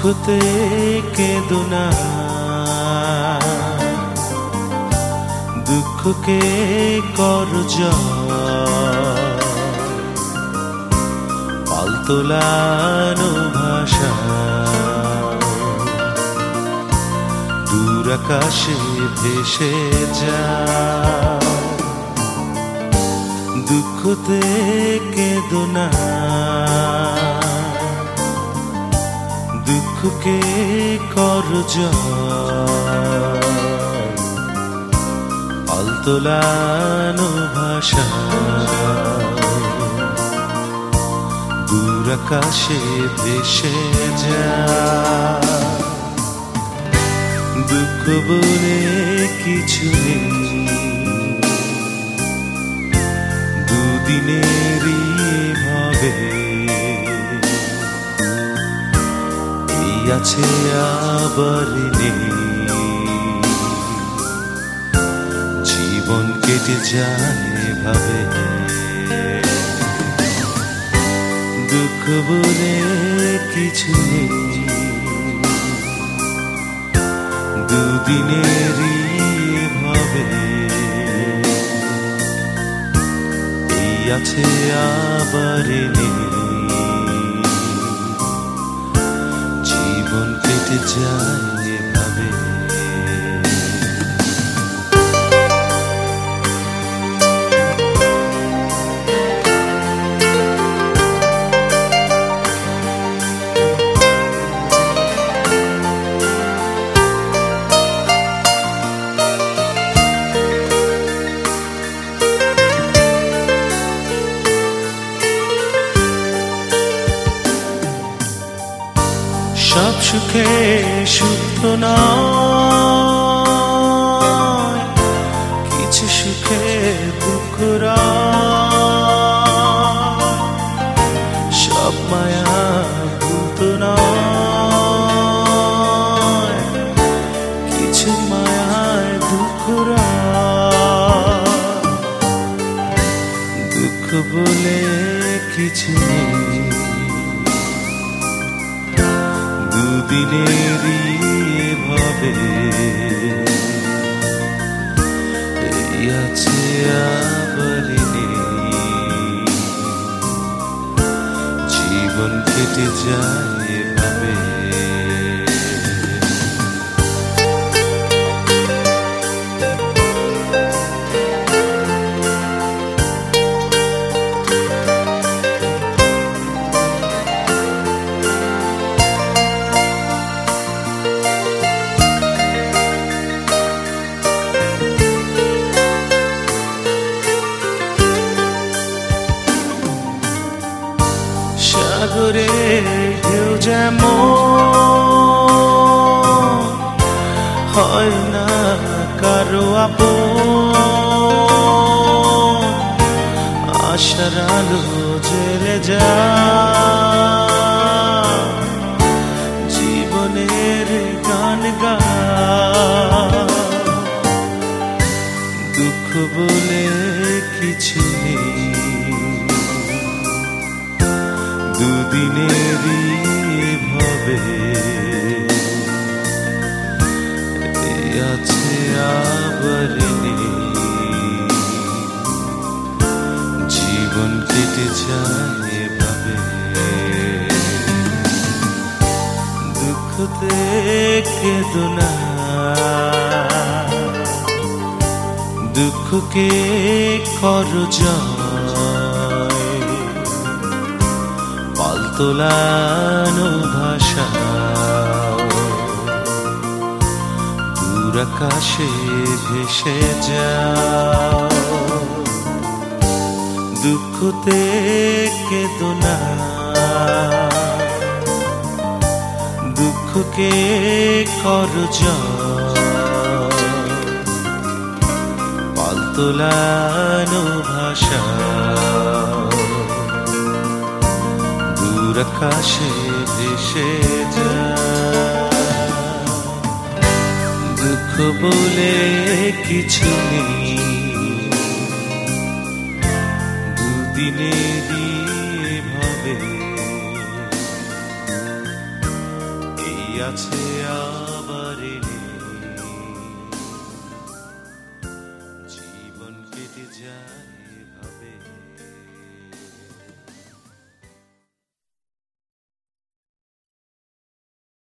দুঃখতে কেঁদো না, দুঃখকে করো জয়, পালতোলানো ভাষা দূর আকাশে ভেসে যায়। দুঃখতে কেঁদো না, দুঃখকে করো জয়, পালতোলানো ভাষা দূর আকাশে ভেসে যায়। দুঃখ বলে কিছু নেই, দুদিনেরই ভাবে এই আছে আবার নেই, জীবন কেটে যায় ভাবে। দুঃখ বলে কিছু নেই, দুদিনেরই ভাবে এই আছে আবার নেই, জীবন কেটে যায় ভাবে। সব সুখে সুখ তো নয়, কিছু সুখে দুঃখ রয়, সব মায়া ভূত নয়, কিছু মায়ায় দুঃখ রয়। দুঃখ বলে কিছু নেই, দুদিনেরই ভাবে এই আছে আবার নেই, জীবন কেটে যায় ভাবে। সাগরে ঢেউ যেমন হয় না কারো আপন, আশার আলো জ্বেলে যায়, জীবনের গান গায়। দুঃখ বলে কিছু নেই, দুদিনেরই ভাবে এই আছে আবার নেই, জীবন কেটে যায় ভাবে। দুঃখতে কেঁদো না, দুঃখকে করো জয়, পালতোলানো ভাষা দূর আকাশে ভেসে যাও। দুঃখতে কেঁদো না, দুঃখকে করো জয়, পালতোলানো ভাষা দূর আকাশে ভেসে যায়। দুঃখ বলে কিছু নেই, দুদিনেরই ভাবে এই আছে আর